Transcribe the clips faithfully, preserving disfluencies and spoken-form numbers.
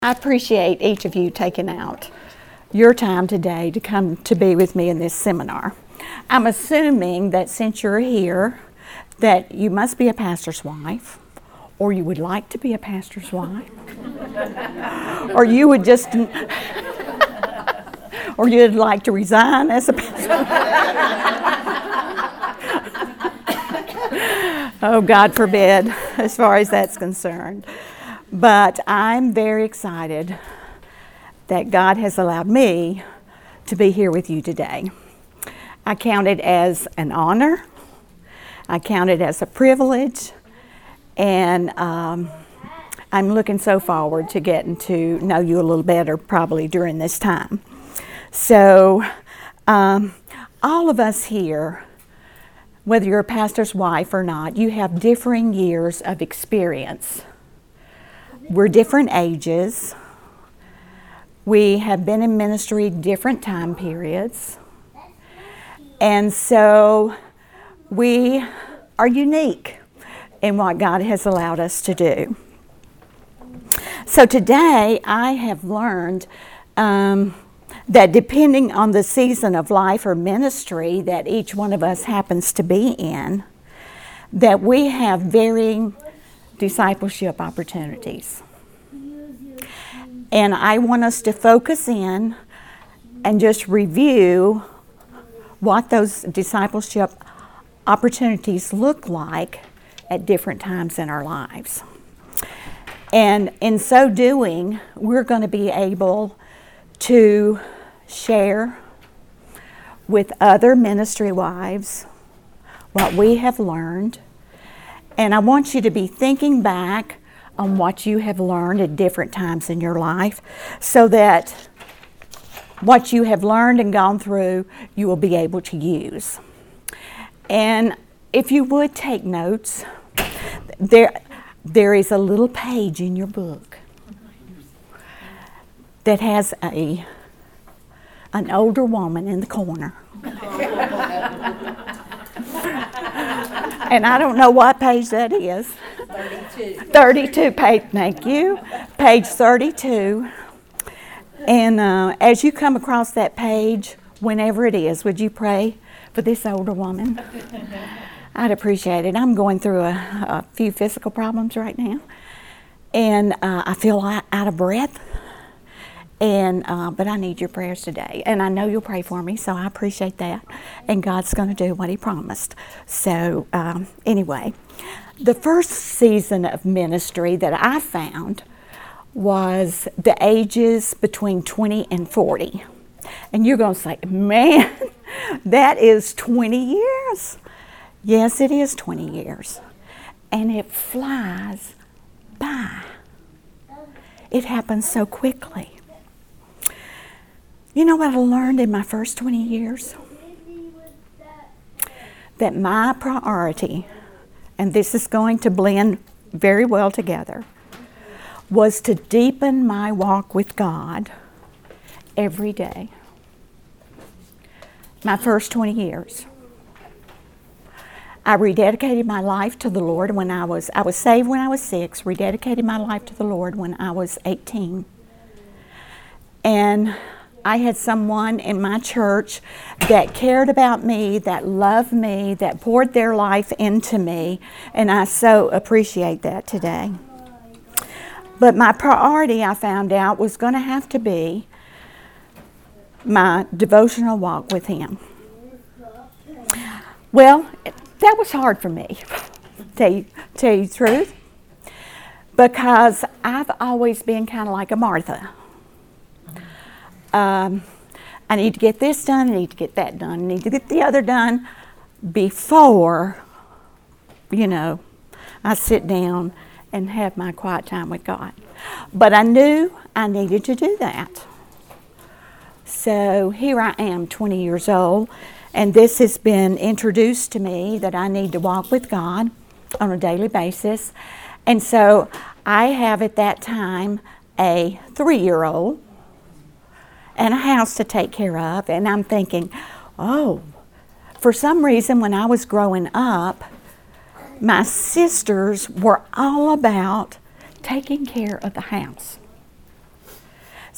I appreciate each of you taking out your time today to come to be with me in this seminar. I'm assuming that since you're here, that you must be a pastor's wife, or you would like to be a pastor's wife, or you would just, or you'd like to resign as a pastor. Oh, God forbid, as far as that's concerned. But I'm very excited that God has allowed me to be here with you today. I count it as an honor. I count it as a privilege. And um, I'm looking so forward to getting to know you a little better probably during this time. So um, all of us here, whether you're a pastor's wife or not, you have differing years of experience. We're different ages. We have been in ministry different time periods. And so we are unique in what God has allowed us to do. So today I have learned um, that depending on the season of life or ministry that each one of us happens to be in, that we have varying discipleship opportunities. And I want us to focus in and just review what those discipleship opportunities look like at different times in our lives. And in so doing, we're going to be able to share with other ministry wives what we have learned. And I want you to be thinking back on what you have learned at different times in your life so that what you have learned and gone through, you will be able to use. And if you would take notes, there, there is a little page in your book that has a, an older woman in the corner. And I don't know what page that is. thirty-two. thirty-two, page, thank you. Page thirty-two. And uh, as you come across that page, whenever it is, would you pray for this older woman? I'd appreciate it. I'm going through a, a few physical problems right now. And uh, I feel out of breath. And uh, but I need your prayers today. And I know you'll pray for me, so I appreciate that. And God's going to do what He promised. So um, anyway, the first season of ministry that I found was the ages between twenty and forty. And you're going to say, man, that is twenty years. Yes, it is twenty years. And it flies by. It happens so quickly. You know what I learned in my first twenty years? That my priority, and this is going to blend very well together, was to deepen my walk with God every day. My first twenty years. I rededicated my life to the Lord when I was, I was saved when I was six, rededicated my life to the Lord when I was eighteen. And I had someone in my church that cared about me, that loved me, that poured their life into me, and I so appreciate that today. But my priority, I found out, was going to have to be my devotional walk with Him. Well, that was hard for me, to tell you, tell you the truth, because I've always been kind of like a Martha. Um, I need to get this done, I need to get that done, I need to get the other done before, you know, I sit down and have my quiet time with God. But I knew I needed to do that. So here I am, twenty years old, and this has been introduced to me that I need to walk with God on a daily basis. And so I have at that time a three-year-old and a house to take care of, and I'm thinking, oh, for some reason when I was growing up, my sisters were all about taking care of the house.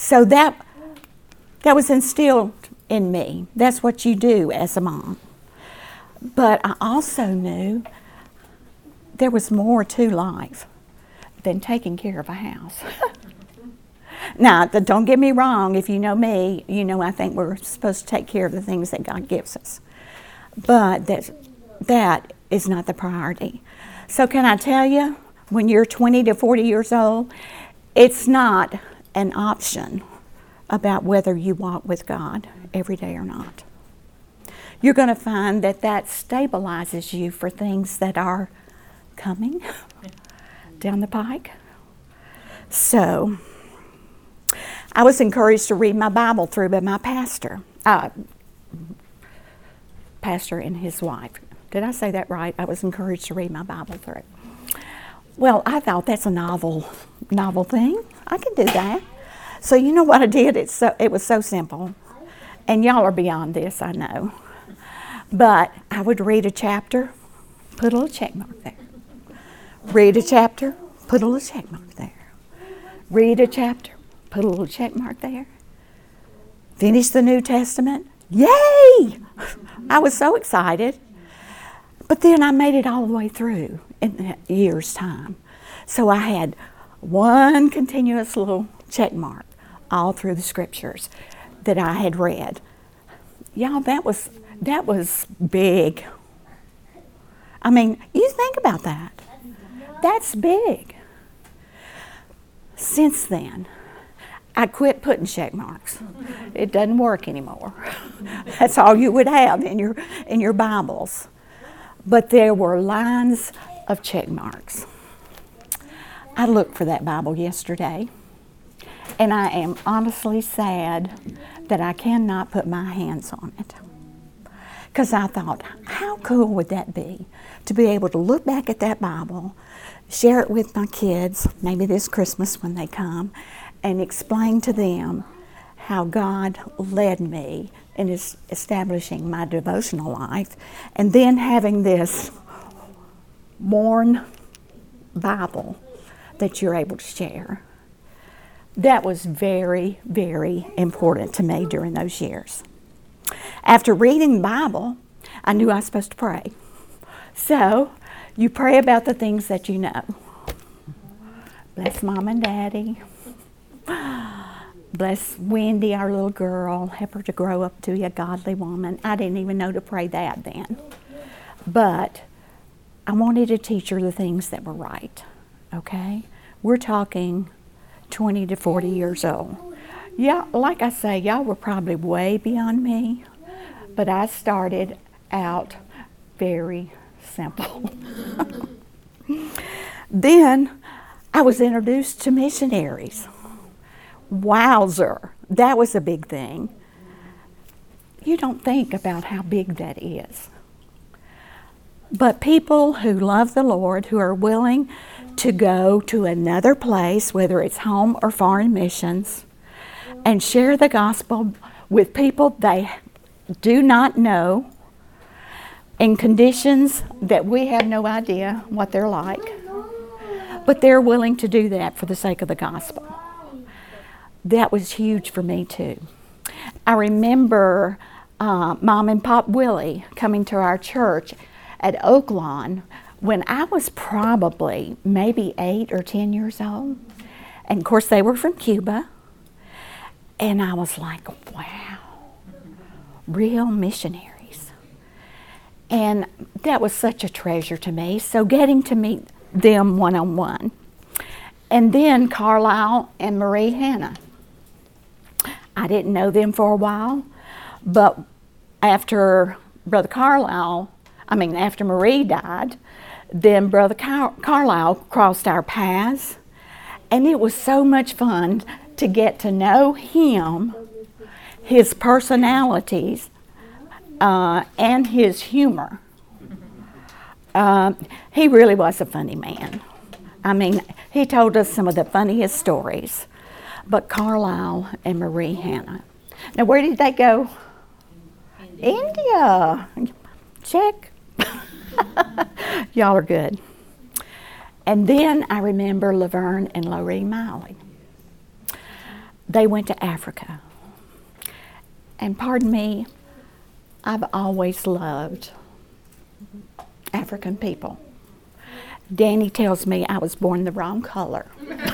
So that that was instilled in me. That's what you do as a mom. But I also knew there was more to life than taking care of a house. Now, don't get me wrong. If you know me, you know I think we're supposed to take care of the things that God gives us. But that, that is not the priority. So can I tell you, when you're twenty to forty years old, it's not an option about whether you walk with God every day or not. You're going to find that that stabilizes you for things that are coming down the pike. So, I was encouraged to read my Bible through by my pastor, uh, pastor and his wife. Did I say that right? I was encouraged to read my Bible through. Well, I thought that's a novel, novel thing. I can do that. So you know what I did? It's so, it was so simple. And y'all are beyond this, I know. But I would read a chapter, put a little check mark there. Read a chapter, put a little check mark there. Read a chapter, put a little check mark there. Finish the New Testament. Yay! I was so excited. But then I made it all the way through in a year's time. So I had one continuous little check mark all through the scriptures that I had read. Y'all, that was that was big. I mean, you think about that. That's big. Since then, I quit putting check marks. It doesn't work anymore. That's all you would have in your in your Bibles. But there were lines of check marks. I looked for that Bible yesterday, and I am honestly sad that I cannot put my hands on it. Because I thought, how cool would that be to be able to look back at that Bible, share it with my kids, maybe this Christmas when they come, and explain to them how God led me in es- establishing my devotional life, and then having this worn Bible that you're able to share. That was very, very important to me during those years. After reading the Bible, I knew I was supposed to pray. So, you pray about the things that you know. Bless Mom and Daddy. Bless Wendy, our little girl. Help her to grow up to be a godly woman. I didn't even know to pray that then. But I wanted to teach her the things that were right. Okay? We're talking twenty to forty years old. Yeah, like I say, y'all were probably way beyond me, but I started out very simple. Then I was introduced to missionaries. Wowzer, that was a big thing. You don't think about how big that is. But people who love the Lord, who are willing to go to another place, whether it's home or foreign missions, and share the gospel with people they do not know in conditions that we have no idea what they're like, but they're willing to do that for the sake of the gospel. That was huge for me too. I remember uh, Mom and Pop Willie coming to our church at Oaklawn when I was probably maybe eight or ten years old. And of course they were from Cuba. And I was like, wow, real missionaries. And that was such a treasure to me. So getting to meet them one-on-one. And then Carlisle and Marie Hannah. I didn't know them for a while, but after Brother Carlisle, I mean after Marie died, then Brother Car- Carlisle crossed our paths, and it was so much fun to get to know him, his personalities, uh, and his humor. Uh, he really was a funny man. I mean, he told us some of the funniest stories. But Carlisle and Marie Hannah. Now, where did they go? India. India. Check. Y'all are good. And then I remember Laverne and Lorraine Miley. they went to Africa. And pardon me, I've always loved African people. Danny tells me I was born the wrong color.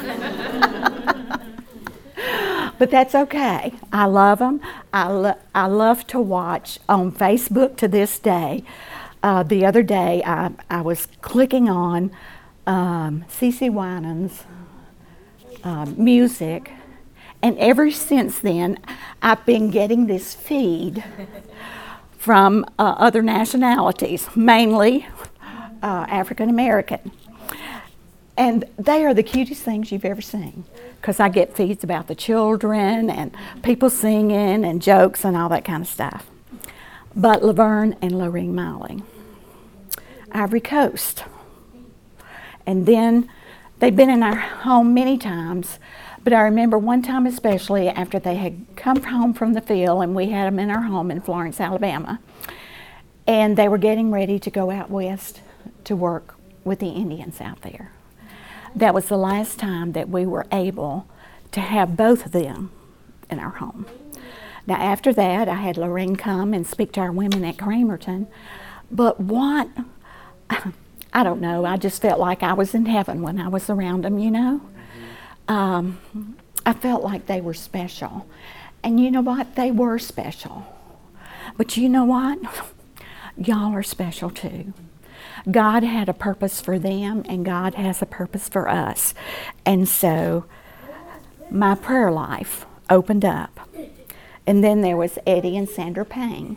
But that's okay. I love them. I, lo- I love to watch on Facebook to this day. Uh, the other day, I, I was clicking on um, CeCe Winans uh, music, and ever since then, I've been getting this feed from uh, other nationalities, mainly uh, African American. And they are the cutest things you've ever seen, because I get feeds about the children and people singing and jokes and all that kind of stuff. But Laverne and Lorene Miley, Ivory Coast. And then they've been in our home many times, but I remember one time especially after they had come home from the field and we had them in our home in Florence, Alabama, and they were getting ready to go out west to work with the Indians out there. That was the last time that we were able to have both of them in our home. Now after that, I had Lorene come and speak to our women at Cramerton, but what, I don't know, I just felt like I was in heaven when I was around them, you know? Um, I felt like they were special. And you know what? They were special. But you know what? Y'all are special too. God had a purpose for them, and God has a purpose for us. And so my prayer life opened up. And then there was Eddie and Sandra Payne.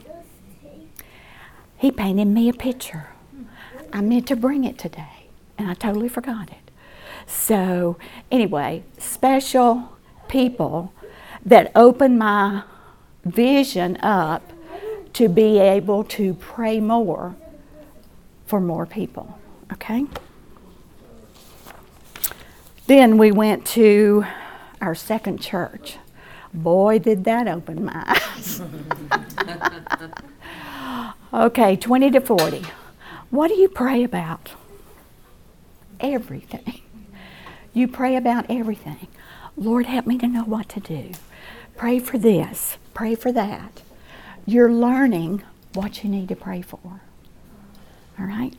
He painted me a picture. I meant to bring it today, and I totally forgot it. So anyway, special people that opened my vision up to be able to pray more for more people, okay? Then we went to our second church. Boy, did that open my eyes. Okay, twenty to forty. What do you pray about? Everything. You pray about everything. Lord, help me to know what to do. Pray for this. Pray for that. You're learning what you need to pray for. All right?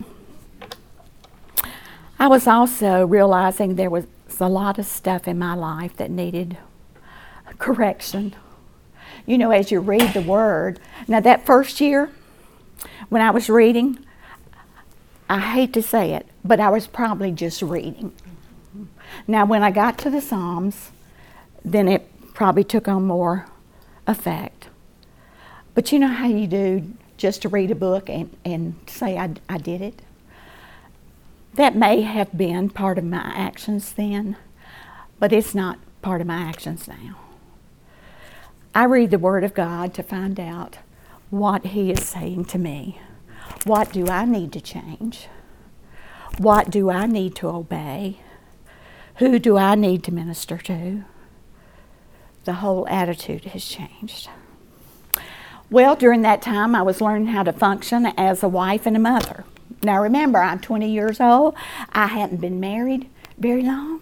I was also realizing there was a lot of stuff in my life that needed correction. You know, as you read the Word. Now, that first year, when I was reading, I hate to say it, but I was probably just reading. Now, when I got to the Psalms, then it probably took on more effect. But you know how you do just to read a book and, and say, I, I did it? That may have been part of my actions then, but it's not part of my actions now. I read the Word of God to find out what He is saying to me. What do I need to change? What do I need to obey? Who do I need to minister to? The whole attitude has changed. Well, during that time, I was learning how to function as a wife and a mother. Now remember, I'm twenty years old. I hadn't been married very long.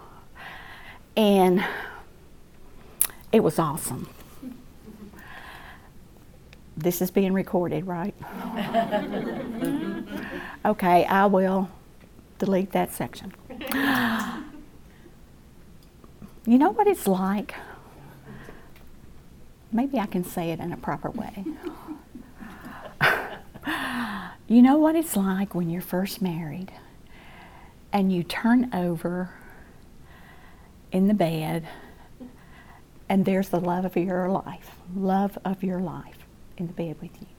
And it was awesome. This is being recorded, right? Okay, I will delete that section. You know what it's like? Maybe I can say it in a proper way. You know what it's like when you're first married and you turn over in the bed and there's the love of your life, love of your life in the bed with you.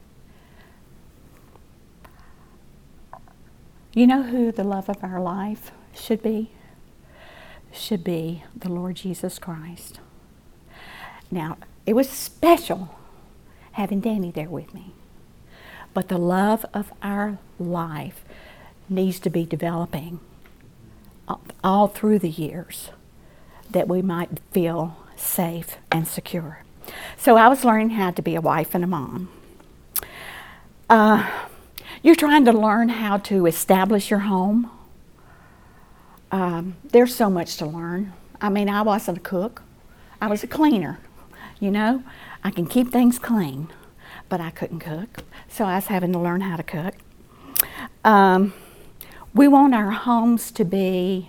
You know who the love of our life should be? Should be the Lord Jesus Christ. Now, it was special having Danny there with me. But the love of our life needs to be developing all through the years that we might feel safe and secure. So I was learning how to be a wife and a mom. Uh, you're trying to learn how to establish your home. Um, there's so much to learn. I mean, I wasn't a cook. I was a cleaner, you know. I can keep things clean, but I couldn't cook, so I was having to learn how to cook. Um, we want our homes to be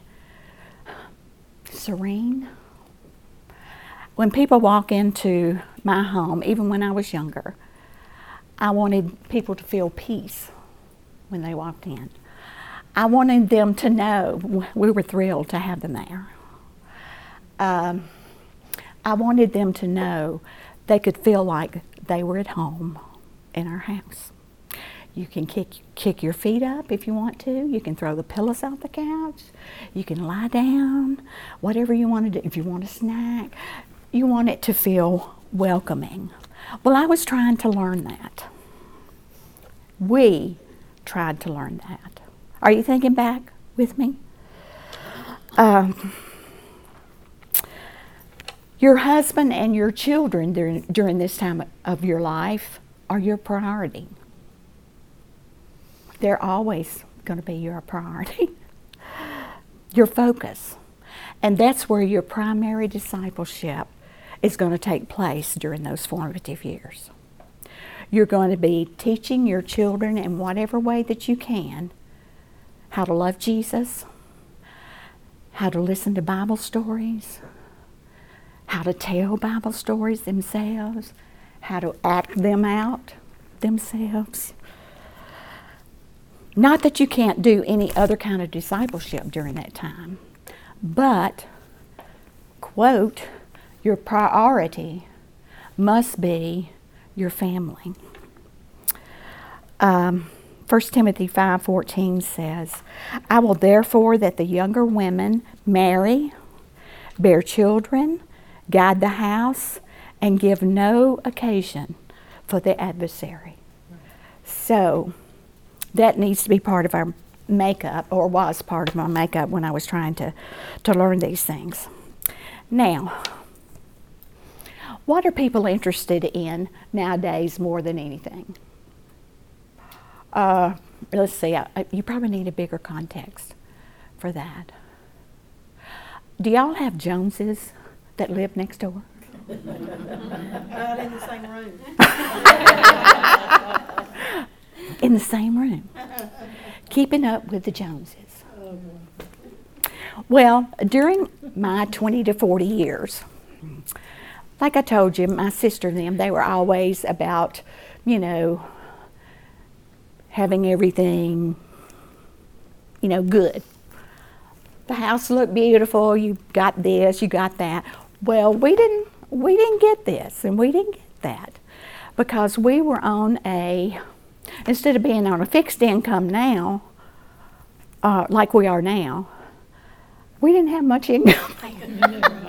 serene. When people walk into my home, even when I was younger, I wanted people to feel peace when they walked in. I wanted them to know we were thrilled to have them there. Um, I wanted them to know they could feel like they were at home in our house. You can kick, kick your feet up if you want to. You can throw the pillows off the couch. You can lie down, whatever you want to do. If you want a snack, you want it to feel welcoming. Well, I was trying to learn that. We tried to learn that. Are you thinking back with me? Um, your husband and your children during, during this time of your life are your priority. They're always going to be your priority, your focus. And that's where your primary discipleship is going to take place during those formative years. You're going to be teaching your children in whatever way that you can how to love Jesus, how to listen to Bible stories, how to tell Bible stories themselves, how to act them out themselves. Not that you can't do any other kind of discipleship during that time, but, quote, your priority must be your family. Um, First Timothy five fourteen says, I will therefore that the younger women marry, bear children, guide the house, and give no occasion for the adversary. So, that needs to be part of our makeup, or was part of my makeup when I was trying to, to learn these things. Now, what are people interested in nowadays more than anything? Uh, let's see, I, I, you probably need a bigger context for that. Do y'all have Joneses that live next door? Not in the same room. In the same room. Keeping up with the Joneses. Well, during my twenty to forty years, like I told you, my sister and them, they were always about, you know, having everything, you know, good. The house looked beautiful, you got this, you got that. Well, we didn't, we didn't get this and we didn't get that because we were on a, instead of being on a fixed income now, uh, like we are now, we didn't have much income.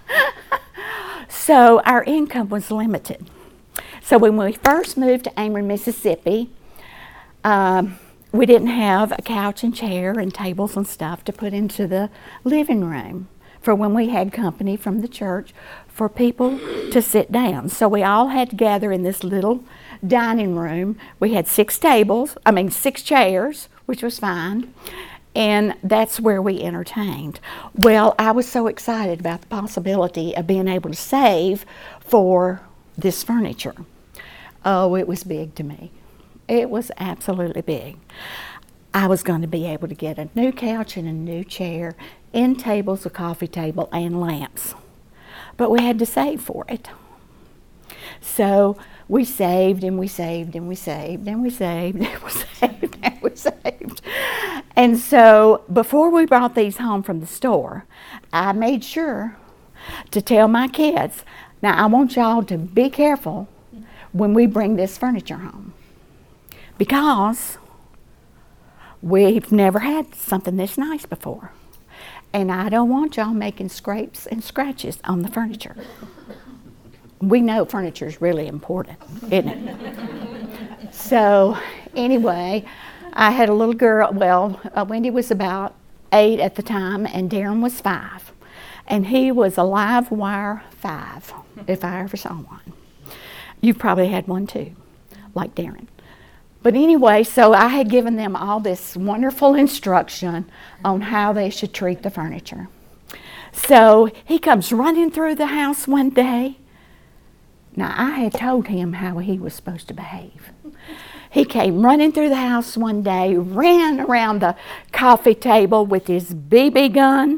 So our income was limited. So when we first moved to Ameren, Mississippi, um, we didn't have a couch and chair and tables and stuff to put into the living room for when we had company from the church for people to sit down. So we all had to gather in this little dining room. We had six tables, I mean six chairs, which was fine, and that's where we entertained. Well, I was so excited about the possibility of being able to save for this furniture. Oh, it was big to me. It was absolutely big. I was going to be able to get a new couch and a new chair, end tables, a coffee table, and lamps. But we had to save for it. So we saved and we saved and we saved and we saved and we saved and we saved. And so before we brought these home from the store, I made sure to tell my kids, now I want y'all to be careful when we bring this furniture home. Because we've never had something this nice before. And I don't want y'all making scrapes and scratches on the furniture. We know furniture is really important, isn't it? So anyway, I had a little girl, well, uh, Wendy was about eight at the time and Darren was five. And he was a live wire five, if I ever saw one. You've probably had one too, like Darren. But anyway, so I had given them all this wonderful instruction on how they should treat the furniture. So he comes running through the house one day. Now, I had told him how he was supposed to behave. He came running through the house one day, ran around the coffee table with his B B gun,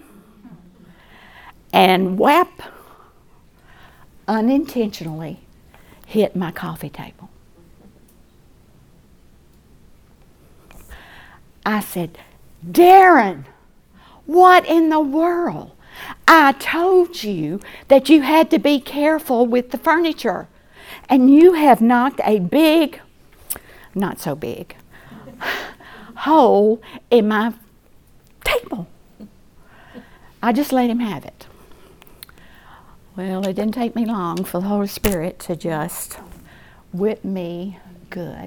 and whap, unintentionally hit my coffee table. I said, Darren, what in the world? I told you that you had to be careful with the furniture, and you have knocked a big, not so big, hole in my table. I just let him have it. Well, it didn't take me long for the Holy Spirit to just whip me good.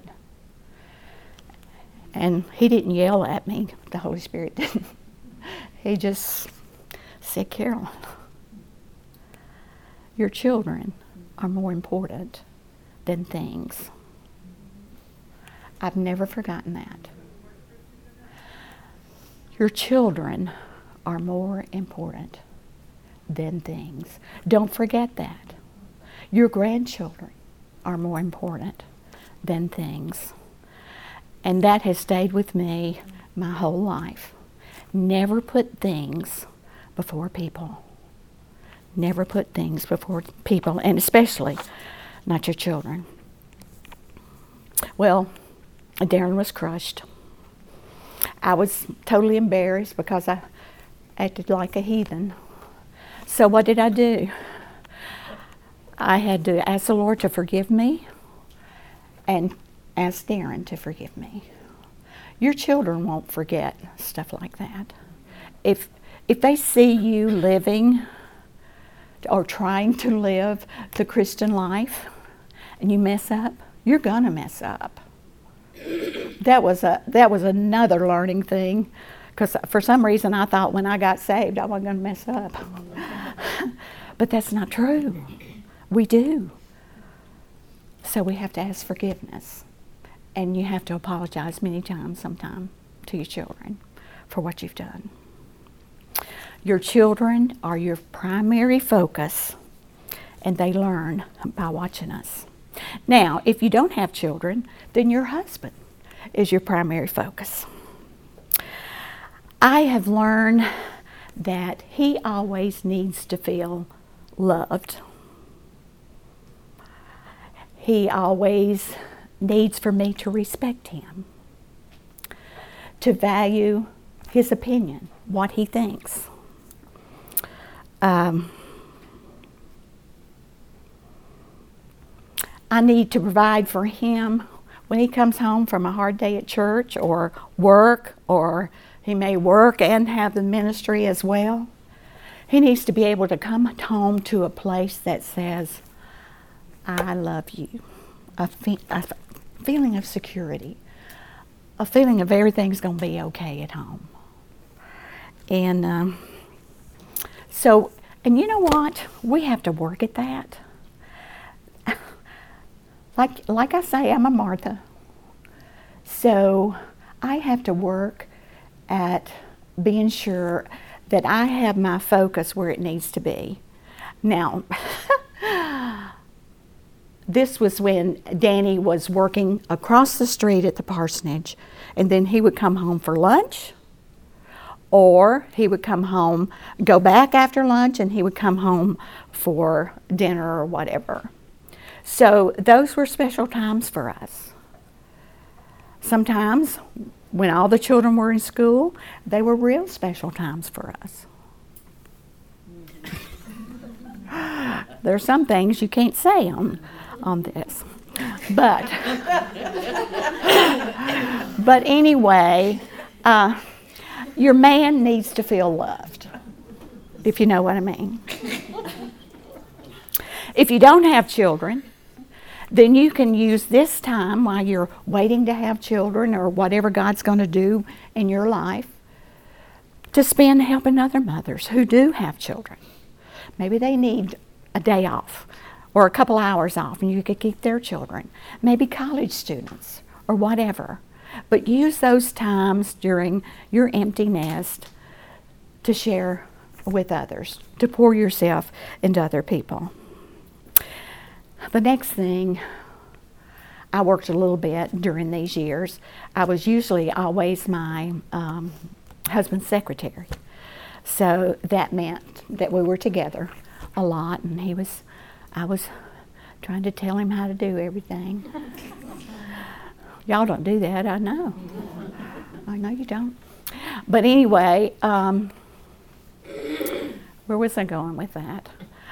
And he didn't yell at me, the Holy Spirit didn't. He just said, Carolyn, your children are more important than things. I've never forgotten that. Your children are more important than things. Don't forget that. Your grandchildren are more important than things. And that has stayed with me my whole life. Never put things before people. Never put things before people, and especially not your children. Well, Darren was crushed. I was totally embarrassed because I acted like a heathen. So what did I do? I had to ask the Lord to forgive me and ask Darren to forgive me. Your children won't forget stuff like that. If if they see you living or trying to live the Christian life and you mess up, you're gonna mess up. That was a that was another learning thing, because for some reason I thought when I got saved I wasn't gonna mess up. But that's not true. We do. So we have to ask forgiveness. And you have to apologize many times sometime to your children for what you've done. Your children are your primary focus, and they learn by watching us. Now, if you don't have children, then your husband is your primary focus. I have learned that he always needs to feel loved. He always needs for me to respect him, to value his opinion, what he thinks. Um, I need to provide for him when he comes home from a hard day at church or work, or he may work and have the ministry as well. He needs to be able to come home to a place that says, I love you. A, fe- a feeling of security, a feeling of everything's going to be okay at home. And um, so, and you know what? We have to work at that. Like, like I say, I'm a Martha. So I have to work at being sure that I have my focus where it needs to be. Now, this was when Danny was working across the street at the parsonage, and then he would come home for lunch, or he would come home, go back after lunch, and he would come home for dinner or whatever. So those were special times for us. Sometimes, when all the children were in school, they were real special times for us. There are some things you can't say on on this. But, but anyway, uh, your man needs to feel loved, if you know what I mean. If you don't have children, then you can use this time while you're waiting to have children or whatever God's going to do in your life to spend helping other mothers who do have children. Maybe they need a day off or a couple hours off, and you could keep their children. Maybe college students or whatever. But use those times during your empty nest to share with others, to pour yourself into other people. The next thing, I worked a little bit during these years. I was usually always my um, husband's secretary. So that meant that we were together a lot, and he was, I was trying to tell him how to do everything. Y'all don't do that, I know. I know you don't. But anyway, um, where was I going with that?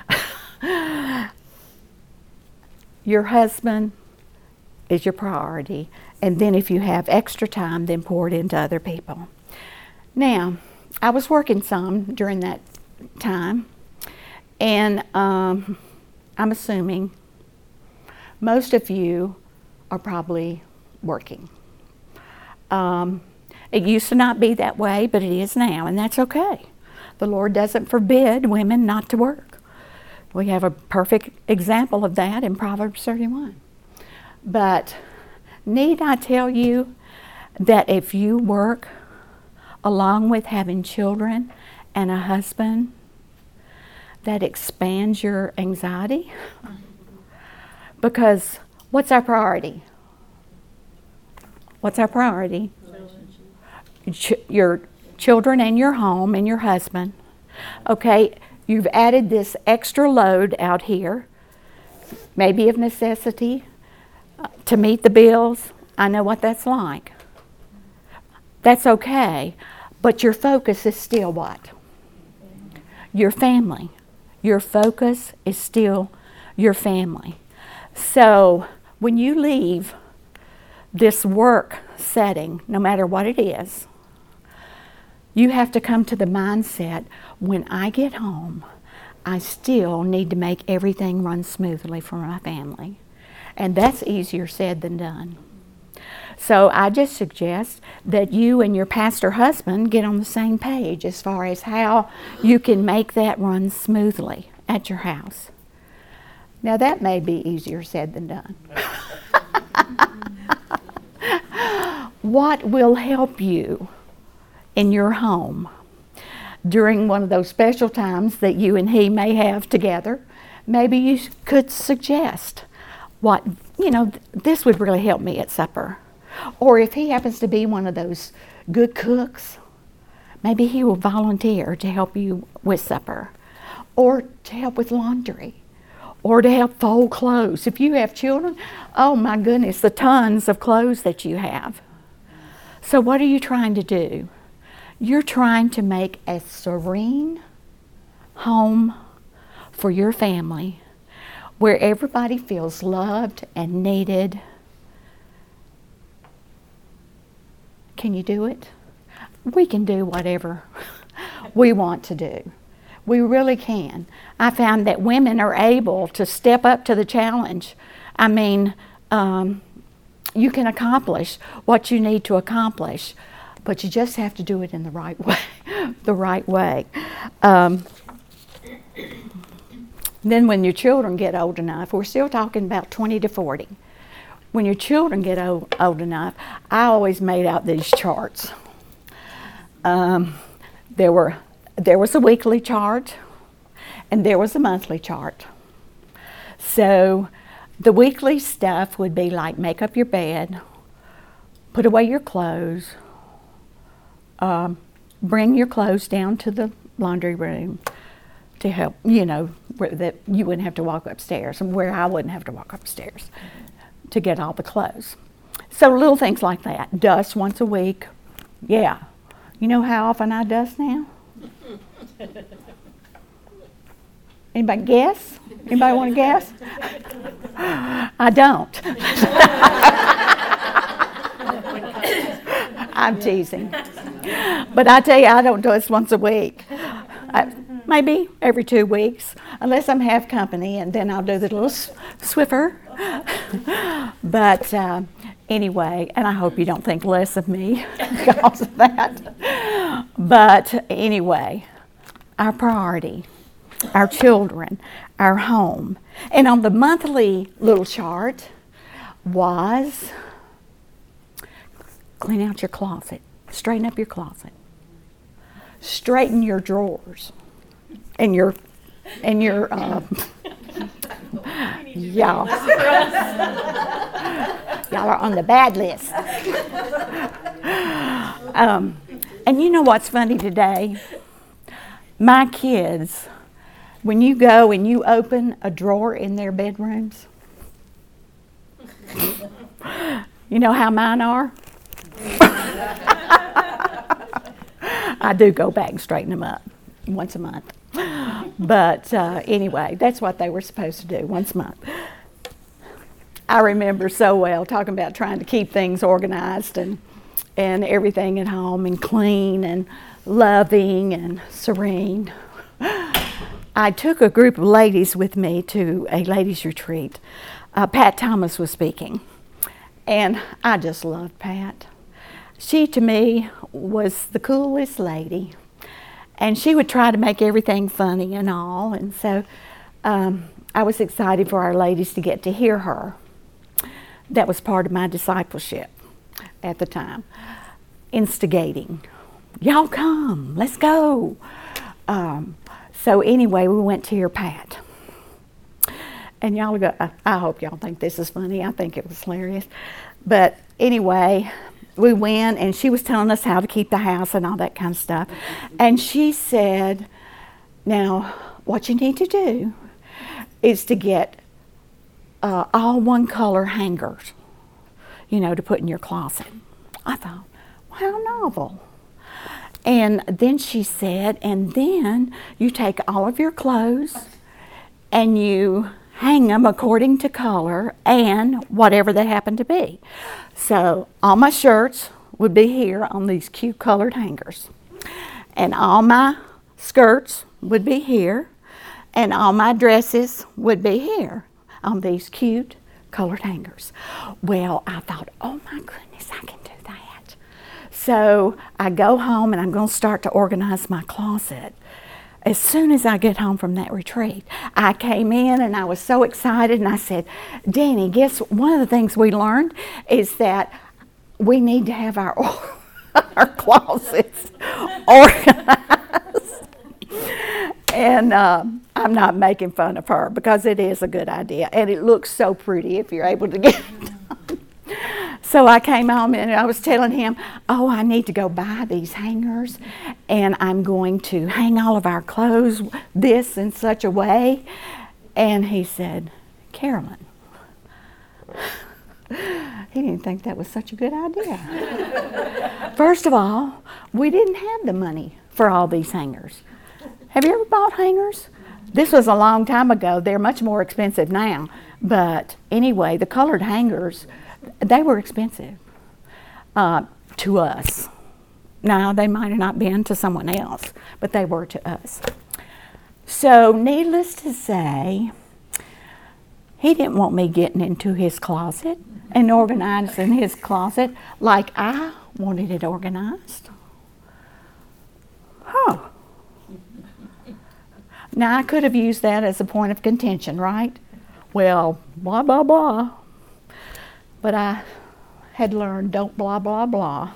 Your husband is your priority, and then if you have extra time, then pour it into other people. Now, I was working some during that time, and um, I'm assuming most of you are probably working. Um, it used to not be that way, but it is now, and that's okay. The Lord doesn't forbid women not to work. We have a perfect example of that in Proverbs thirty-one. But need I tell you that if you work along with having children and a husband, that expands your anxiety? Because what's our priority? What's our priority? Ch- your children and your home and your husband. Okay, you've added this extra load out here, maybe of necessity, uh, to meet the bills. I know what that's like. That's okay, but your focus is still what? Your family. Your focus is still your family. So when you leave this work setting, no matter what it is, you have to come to the mindset, when I get home, I still need to make everything run smoothly for my family. And that's easier said than done. So I just suggest that you and your pastor husband get on the same page as far as how you can make that run smoothly at your house. Now that may be easier said than done. What will help you in your home during one of those special times that you and he may have together? Maybe you could suggest what, you know, this would really help me at supper. Or if he happens to be one of those good cooks, maybe he will volunteer to help you with supper, or to help with laundry, or to help fold clothes. If you have children, oh my goodness, the tons of clothes that you have. So what are you trying to do? You're trying to make a serene home for your family where everybody feels loved and needed. Can you do it? We can do whatever we want to do. We really can. I found that women are able to step up to the challenge. I mean, um, you can accomplish what you need to accomplish, but you just have to do it in the right way. the right way. Um, then when your children get old enough, we're still talking about twenty to forty. When your children get old, old enough, I always made out these charts. Um, there were there was a weekly chart, and there was a monthly chart. So the weekly stuff would be like make up your bed, put away your clothes, um, bring your clothes down to the laundry room to help, you know, where that you wouldn't have to walk upstairs, and where I wouldn't have to walk upstairs to get all the clothes. So little things like that. Dust once a week. Yeah. You know how often I dust now? Anybody guess? Anybody want to guess? I don't. I'm teasing. But I tell you, I don't dust once a week. I, maybe every two weeks, unless I'm have company, and then I'll do the little s- Swiffer. But uh, anyway, and I hope you don't think less of me because of that. But anyway, our priority, our children, our home. And on the monthly little chart was clean out your closet, straighten up your closet, straighten your drawers. and your, and your, uh, y'all, y'all are on the bad list. Um, and you know what's funny today? My kids, when you go and you open a drawer in their bedrooms, you know how mine are? I do go back and straighten them up once a month. But uh, anyway, that's what they were supposed to do, once a month. I remember so well talking about trying to keep things organized and and everything at home and clean and loving and serene. I took a group of ladies with me to a ladies' retreat. Uh, Pat Thomas was speaking, and I just loved Pat. She, to me, was the coolest lady, and she would try to make everything funny and all, and so um, I was excited for our ladies to get to hear her. That was part of my discipleship at the time. Instigating. Y'all come, let's go. Um, so anyway, we went to hear Pat. And y'all go, I, I hope y'all think this is funny. I think it was hilarious. But anyway, we went and she was telling us how to keep the house and all that kind of stuff. And she said, now, what you need to do is to get uh, all one color hangers, you know, to put in your closet. I thought, how novel. And then she said, and then you take all of your clothes and you hang them according to color and whatever they happen to be. So all my shirts would be here on these cute colored hangers. And all my skirts would be here. And all my dresses would be here on these cute colored hangers. Well, I thought, oh my goodness, I can do that. So I go home and I'm going to start to organize my closet. As soon as I get home from that retreat, I came in and I was so excited and I said, Danny, guess one of the things we learned is that we need to have our, our closets organized. And uh, I'm not making fun of her because it is a good idea and it looks so pretty if you're able to get it done. So I came home and I was telling him, oh, I need to go buy these hangers and I'm going to hang all of our clothes this in such a way. And he said, Carolyn, he didn't think that was such a good idea. First of all, we didn't have the money for all these hangers. Have you ever bought hangers? This was a long time ago. They're much more expensive now. But anyway, the colored hangers, they were expensive uh, to us. Now, they might have not been to someone else, but they were to us. So, needless to say, he didn't want me getting into his closet and organizing his closet like I wanted it organized. Huh. Now, I could have used that as a point of contention, right? Well, blah, blah, blah. But I had learned, don't blah, blah, blah.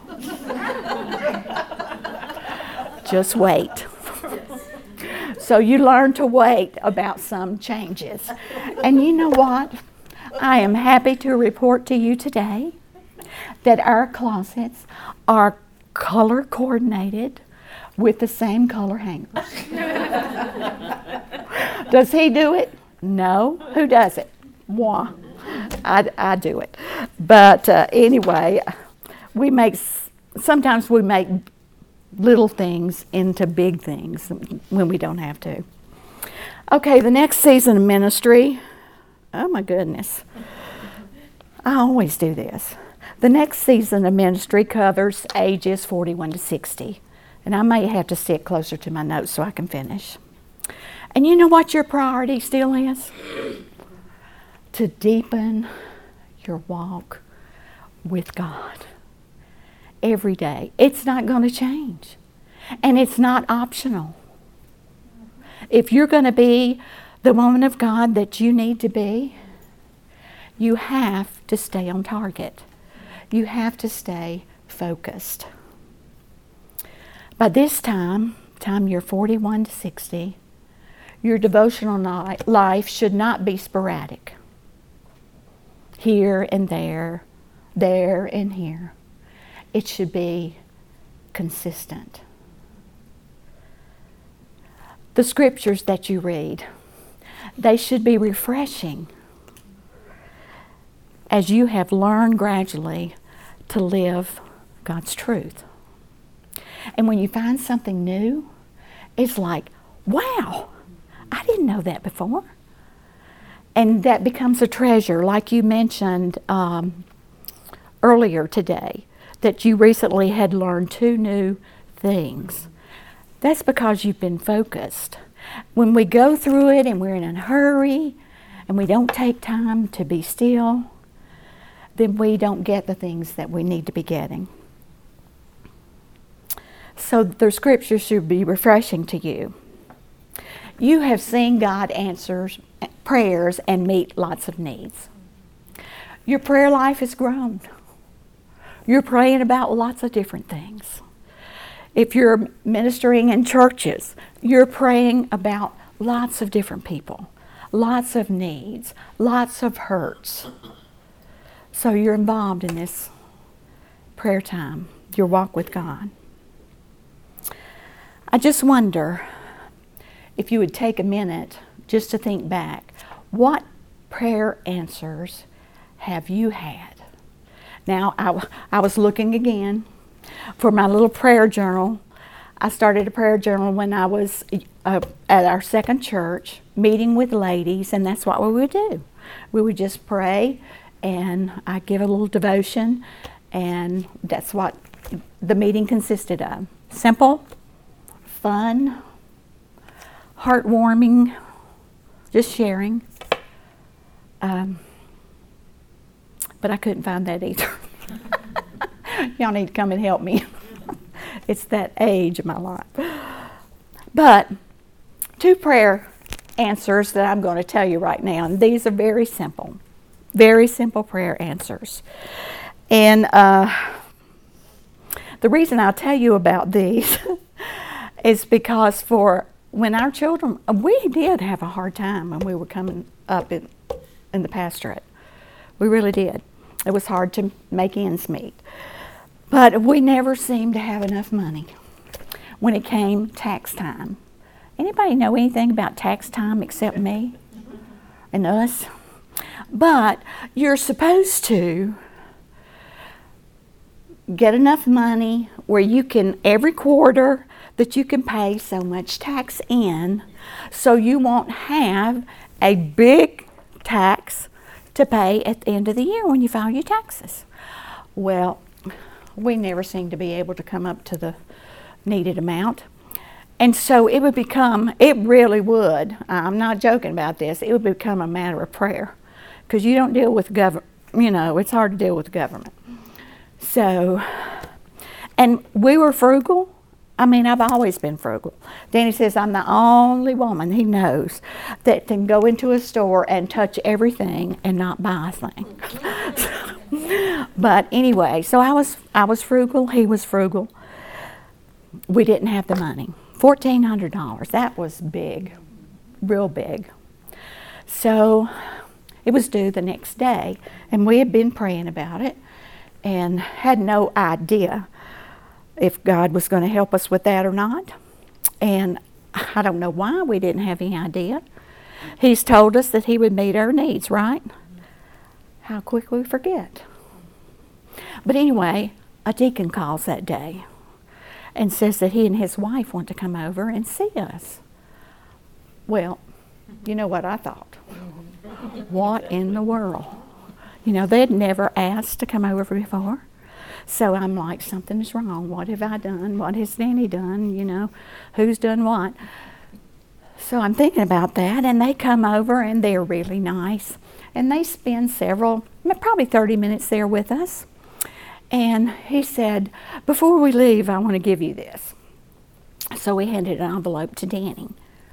Just wait. So you learn to wait about some changes. And you know what? I am happy to report to you today that our closets are color coordinated with the same color hangers. Does he do it? No. Who does it? Moi. I, I do it. But uh, anyway, we make, sometimes we make little things into big things when we don't have to. Okay, the next season of ministry, oh my goodness. I always do this. The next season of ministry covers ages forty-one to sixty. And I may have to stick closer to my notes so I can finish. And you know what your priority still is? To deepen your walk with God every day. It's not going to change. And it's not optional. If you're going to be the woman of God that you need to be, you have to stay on target. You have to stay focused. By this time, time you're forty-one to sixty, Your devotional ni- life should not be sporadic. Here and there, there and here. It should be consistent. The scriptures that you read, they should be refreshing as you have learned gradually to live God's truth. And when you find something new, it's like, wow, I didn't know that before. And that becomes a treasure, like you mentioned um, earlier today, that you recently had learned two new things. That's because you've been focused. When we go through it and we're in a hurry and we don't take time to be still, then we don't get the things that we need to be getting. So the scriptures should be refreshing to you. You have seen God answer prayers and meet lots of needs. Your prayer life has grown. You're praying about lots of different things. If you're ministering in churches, you're praying about lots of different people, lots of needs, lots of hurts. So you're involved in this prayer time, your walk with God. I just wonder if you would take a minute just to think back, what prayer answers have you had? Now, I, I was looking again for my little prayer journal. I started a prayer journal when I was uh, at our second church, meeting with ladies, and that's what we would do. We would just pray, and I'd give a little devotion, and that's what the meeting consisted of. Simple, fun, heartwarming, just sharing. Um, but I couldn't find that either. Y'all need to come and help me. It's that age of my life. But two prayer answers that I'm going to tell you right now, and these are very simple, very simple prayer answers. And uh, the reason I'll tell you about these is because for when our children, we did have a hard time when we were coming up in, in the pastorate. We really did. It was hard to make ends meet. But we never seemed to have enough money when it came tax time. Anybody know anything about tax time except me and us? But you're supposed to get enough money where you can, every quarter, that you can pay so much tax in, so you won't have a big tax to pay at the end of the year when you file your taxes. Well, we never seemed to be able to come up to the needed amount. And so it would become, it really would, I'm not joking about this, it would become a matter of prayer. Because you don't deal with government, you know, it's hard to deal with government. So, and we were frugal. I mean, I've always been frugal. Danny says I'm the only woman he knows that can go into a store and touch everything and not buy a thing. But anyway, so I was I was frugal, he was frugal. We didn't have the money. fourteen hundred dollars, that was big, real big. So it was due the next day, and we had been praying about it and had no idea if God was going to help us with that or not. And I don't know why we didn't have any idea. He's told us that he would meet our needs, right? How quick we forget. But anyway, a deacon calls that day and says that he and his wife want to come over and see us. Well, you know what I thought? What in the world? You know, they'd never asked to come over before. So I'm like, something is wrong. What have I done? What has Danny done? You know, who's done what? So I'm thinking about that, and they come over, and they're really nice. And they spend several, probably thirty minutes there with us. And he said, before we leave, I want to give you this. So we handed an envelope to Danny.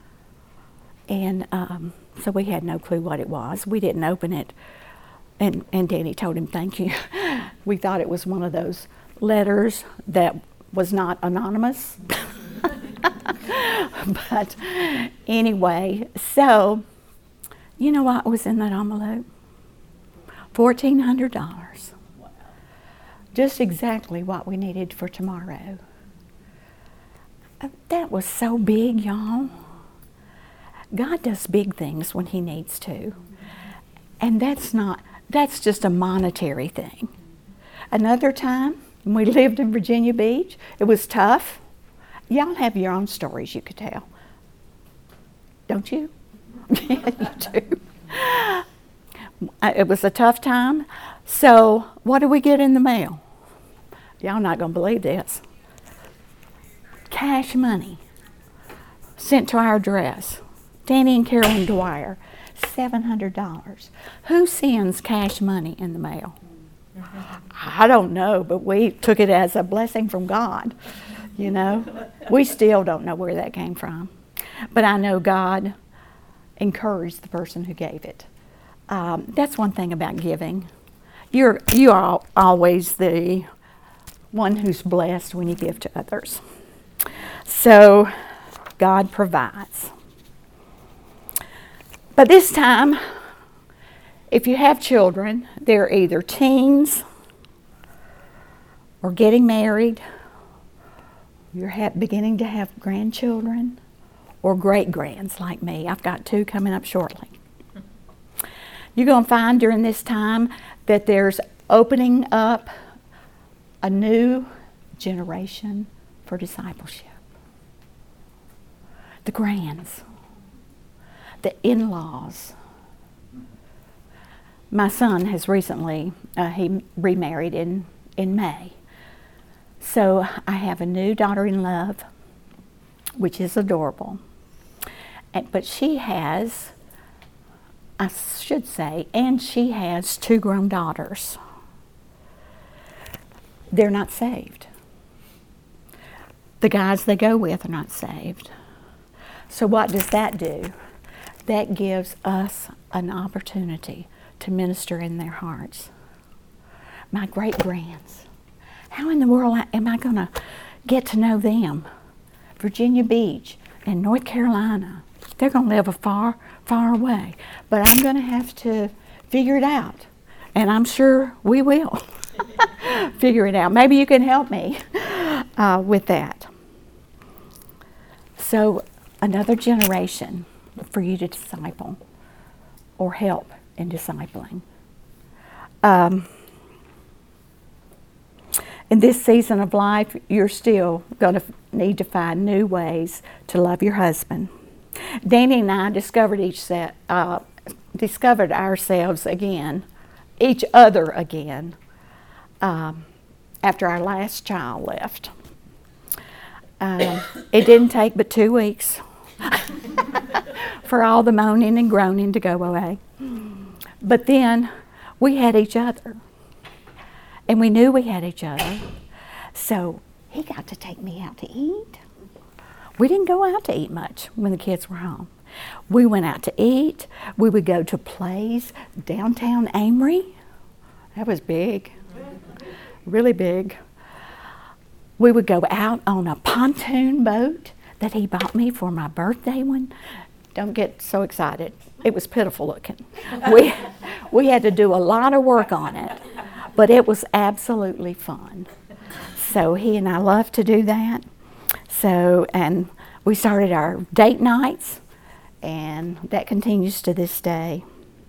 And um, so we had no clue what it was. We didn't open it. And, and Danny told him, thank you. We thought it was one of those letters that was not anonymous. But anyway, so you know what was in that envelope? fourteen hundred dollars. Wow. Just exactly what we needed for tomorrow. Uh, That was so big, y'all. God does big things when He needs to. And that's not, that's just a monetary thing. Another time, when we lived in Virginia Beach, it was tough. Y'all have your own stories you could tell. Don't you? Yeah, you do. Uh, It was a tough time. So, what do we get in the mail? Y'all not going to believe this. Cash money sent to our address. Danny and Carolyn Dwyer, seven hundred dollars. Who sends cash money in the mail? I don't know, but we took it as a blessing from God, you know. We still don't know where that came from. But I know God encouraged the person who gave it. Um, that's one thing about giving. You're, you are always the one who's blessed when you give to others. So, God provides. But this time, if you have children, they're either teens or getting married, you're ha- beginning to have grandchildren, or great-grands like me. I've got two coming up shortly. You're going to find during this time that there's opening up a new generation for discipleship. The grands, the in-laws. My son has recently, uh, he remarried in, in May. So I have a new daughter-in-law, which is adorable. And, but she has, I should say, and she has two grown daughters. They're not saved. The guys they go with are not saved. So what does that do? That gives us an opportunity to minister in their hearts. My great-grands. How in the world am I going to get to know them? Virginia Beach and North Carolina. They're going to live a far, far away. But I'm going to have to figure it out. And I'm sure we will figure it out. Maybe you can help me uh, with that. So another generation for you to disciple or help in discipling. Um, in this season of life, you're still going to need to find new ways to love your husband. Danny and I discovered each set, uh, discovered ourselves again, each other again, um, after our last child left. Um, it didn't take but two weeks for all the moaning and groaning to go away. But then we had each other. And we knew we had each other. So he got to take me out to eat. We didn't go out to eat much when the kids were home. We went out to eat. We would go to plays downtown Amory. That was big. Really big. We would go out on a pontoon boat that he bought me for my birthday one. Don't get so excited. It was pitiful looking. We, we had to do a lot of work on it, but it was absolutely fun. So he and I love to do that. So, and we started our date nights, and that continues to this day.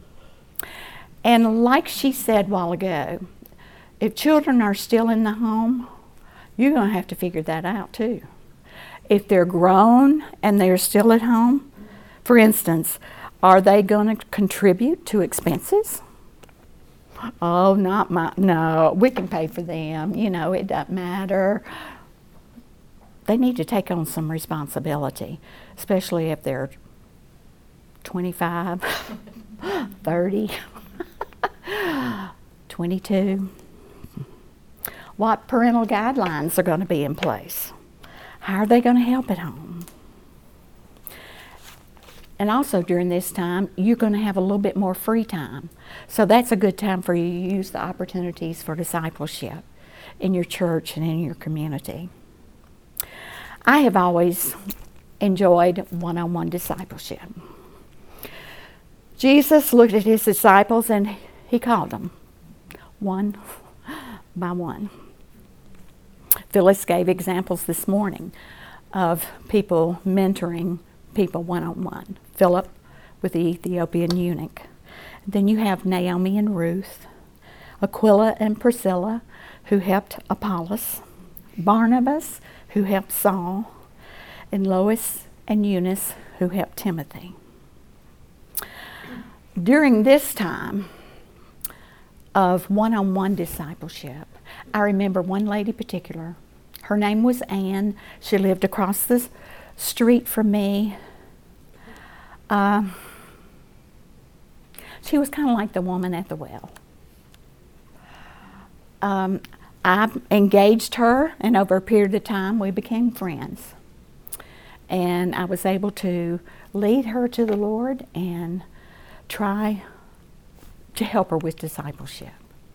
And like she said a while ago, if children are still in the home, you're going to have to figure that out too. If they're grown and they're still at home, for instance, are they going to contribute to expenses? Oh, not my, no, we can pay for them. You know, it doesn't matter. They need to take on some responsibility, especially if they're twenty-five, thirty, twenty-two. What parental guidelines are going to be in place? How are they going to help at home? And also during this time, you're going to have a little bit more free time. So that's a good time for you to use the opportunities for discipleship in your church and in your community. I have always enjoyed one-on-one discipleship. Jesus looked at his disciples and he called them one by one. Phyllis gave examples this morning of people mentoring people one-on-one. Philip with the Ethiopian eunuch. Then you have Naomi and Ruth, Aquila and Priscilla, who helped Apollos, Barnabas, who helped Saul, and Lois and Eunice, who helped Timothy. During this time of one-on-one discipleship, I remember one lady in particular. Her name was Anne. She lived across the street from me. Uh, she was kind of like the woman at the well. Um, I engaged her, and over a period of time, we became friends. And I was able to lead her to the Lord and try to help her with discipleship.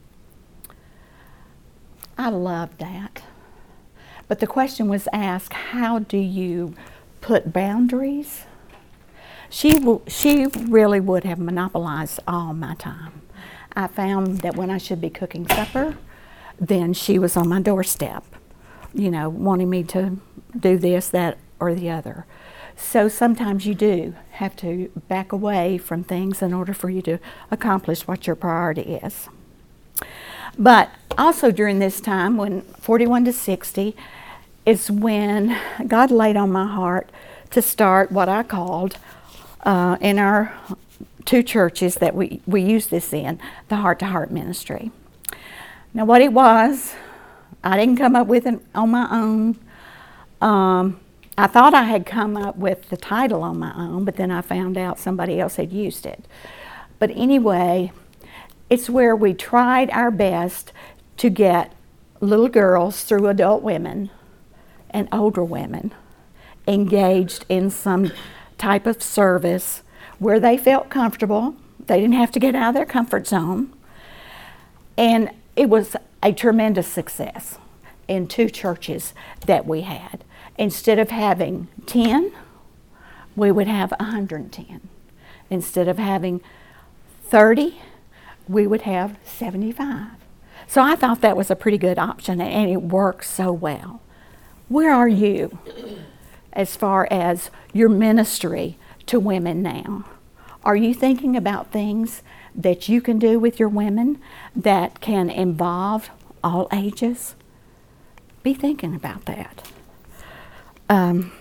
I loved that. But the question was asked, how do you put boundaries? She, w- she really would have monopolized all my time. I found that when I should be cooking supper, then she was on my doorstep, you know, wanting me to do this, that, or the other. So sometimes you do have to back away from things in order for you to accomplish what your priority is. But also during this time, when forty-one to sixty, is when God laid on my heart to start what I called, uh, in our two churches that we, we use this in, the heart-to-heart ministry. Now what it was, I didn't come up with it on my own. Um, I thought I had come up with the title on my own, but then I found out somebody else had used it. But anyway, it's where we tried our best to get little girls through adult women and older women engaged in some type of service where they felt comfortable. They didn't have to get out of their comfort zone. And it was a tremendous success in two churches that we had. Instead of having ten, we would have one hundred ten. Instead of having thirty, we would have seventy-five. So I thought that was a pretty good option, and it worked so well. Where are you as far as your ministry to women now? Are you thinking about things that you can do with your women that can involve all ages? Be thinking about that. Um,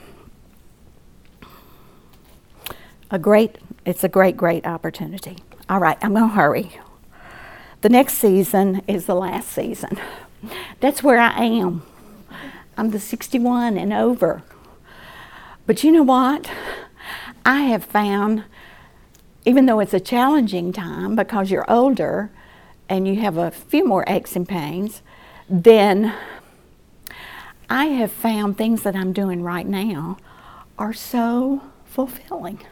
a great, it's a great, great opportunity. All right, I'm going to hurry. The next season is the last season. That's where I am. I'm the sixty-one and over. But you know what? I have found, even though it's a challenging time because you're older and you have a few more aches and pains, then I have found things that I'm doing right now are so fulfilling.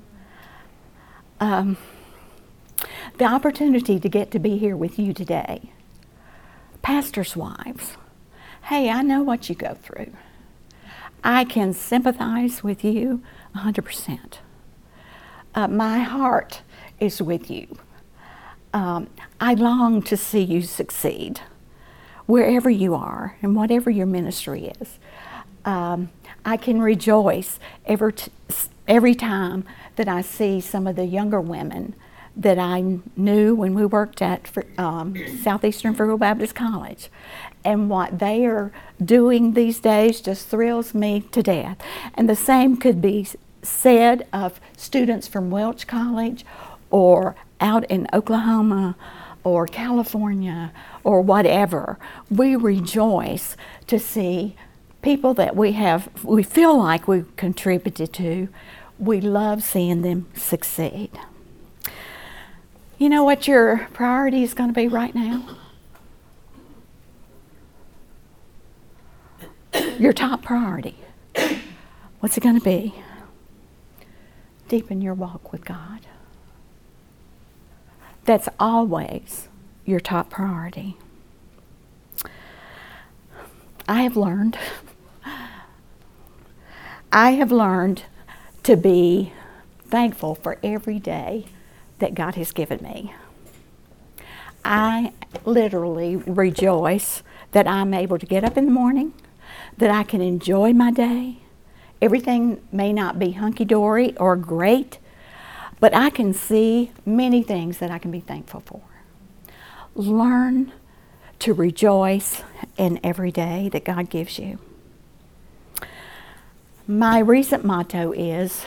Um, the opportunity to get to be here with you today. Pastors' wives, hey, I know what you go through. I can sympathize with you one hundred percent. Uh, my heart is with you. Um, I long to see you succeed wherever you are and whatever your ministry is. Um, I can rejoice every, t- every time that I see some of the younger women that I knew when we worked at um, Southeastern Frugal Baptist College. And what they are doing these days just thrills me to death. And the same could be said of students from Welch College or out in Oklahoma or California or whatever. We rejoice to see people that we have, we feel like we've contributed to. We love seeing them succeed. You know what your priority is going to be right now? Your top priority. What's it going to be? Deepen your walk with God. That's always your top priority. I have learned I have learned to be thankful for every day that God has given me. I literally rejoice that I'm able to get up in the morning, that I can enjoy my day. Everything may not be hunky-dory or great, but I can see many things that I can be thankful for. Learn to rejoice in every day that God gives you. My recent motto is,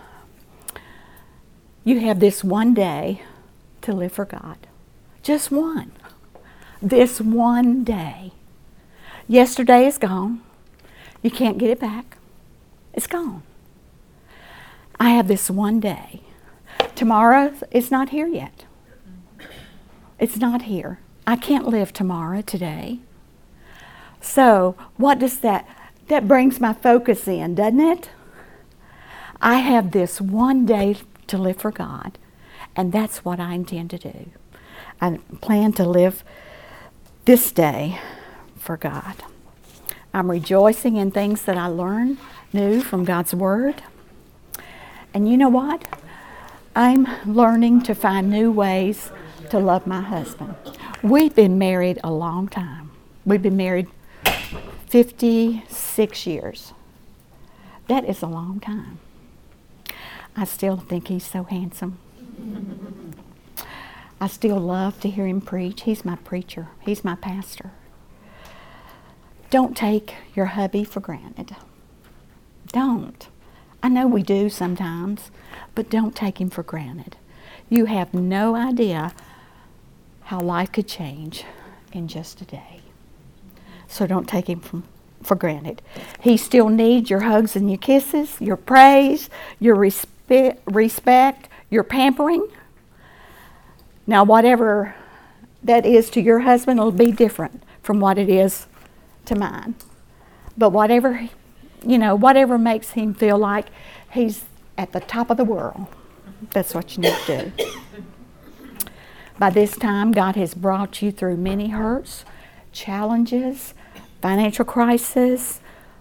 you have this one day to live for God. Just one. This one day. Yesterday is gone. You can't get it back. It's gone. I have this one day. Tomorrow is not here yet. It's not here. I can't live tomorrow, today. So what does that, that brings my focus in, doesn't it? I have this one day to live for God, and that's what I intend to do. I plan to live this day for God. I'm rejoicing in things that I learn new from God's Word. And you know what? I'm learning to find new ways to love my husband. We've been married a long time. We've been married fifty-six years. That is a long time. I still think he's so handsome. I still love to hear him preach. He's my preacher. He's my pastor. Don't take your hubby for granted. Don't. I know we do sometimes, but don't take him for granted. You have no idea how life could change in just a day. So don't take him from, for granted. He still needs your hugs and your kisses, your praise, your respe- respect, your pampering. Now, whatever that is to your husband will be different from what it is to mine. But whatever, you know, whatever makes him feel like he's at the top of the world, that's what you need to do. By this time, God has brought you through many hurts, challenges, financial crisis,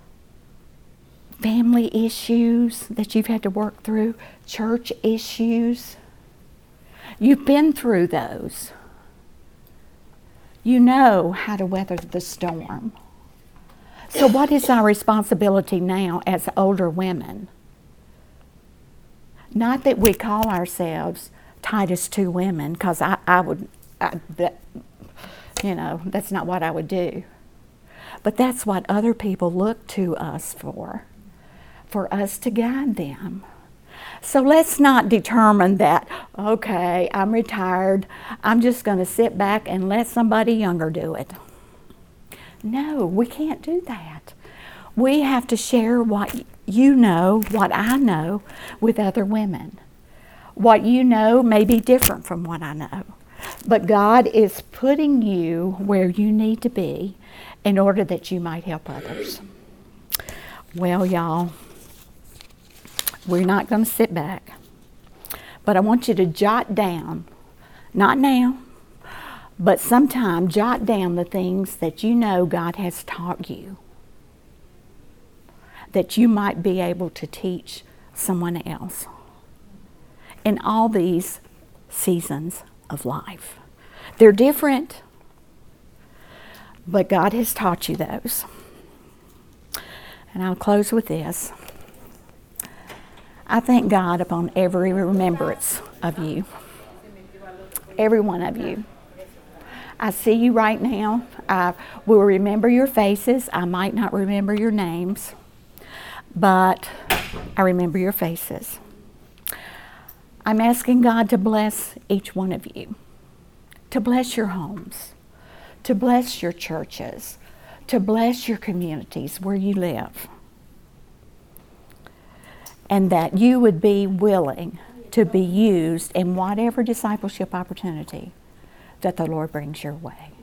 family issues that you've had to work through, church issues. You've been through those. You know how to weather the storm. So what is our responsibility now as older women? Not that we call ourselves Titus two women, because I, I would, I, that, you know, that's not what I would do. But that's what other people look to us for, for us to guide them. So let's not determine that, okay, I'm retired, I'm just going to sit back and let somebody younger do it. No, we can't do that. We have to share what you know, what I know, with other women. What you know may be different from what I know. But God is putting you where you need to be in order that you might help others. Well, y'all, we're not going to sit back. But I want you to jot down, not now, but sometime jot down the things that you know God has taught you, that you might be able to teach someone else in all these seasons of life. They're different, but God has taught you those. And I'll close with this. I thank God upon every remembrance of you, every one of you. I see you right now. I will remember your faces. I might not remember your names, but I remember your faces. I'm asking God to bless each one of you, to bless your homes, to bless your churches, to bless your communities where you live, and that you would be willing to be used in whatever discipleship opportunity that the Lord brings your way.